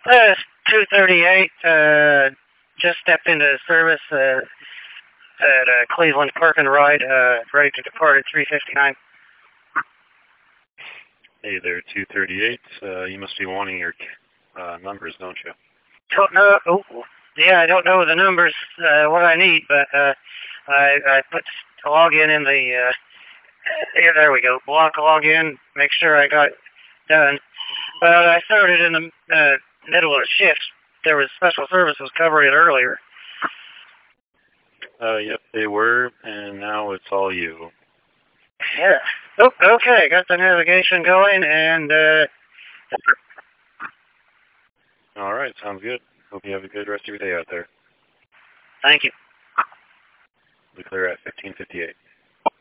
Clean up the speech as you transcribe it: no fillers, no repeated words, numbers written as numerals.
Uh, 238, just stepped into service, at, Cleveland Park and Ride, ready to depart at 3:59. Hey there, 238. You must be wanting your numbers, don't you? Don't know, oh, yeah, I don't know the numbers, what I need, but, I put login in the, here, there we go, block login, make sure I got it done. But I started in the, middle of the shift. There was special services covering it earlier. Yep, they were, and now it's all you. Yeah. Oh, okay, got the navigation going, and, All right, sounds good. Hope you have a good rest of your day out there. thank you. Be clear at 15:58.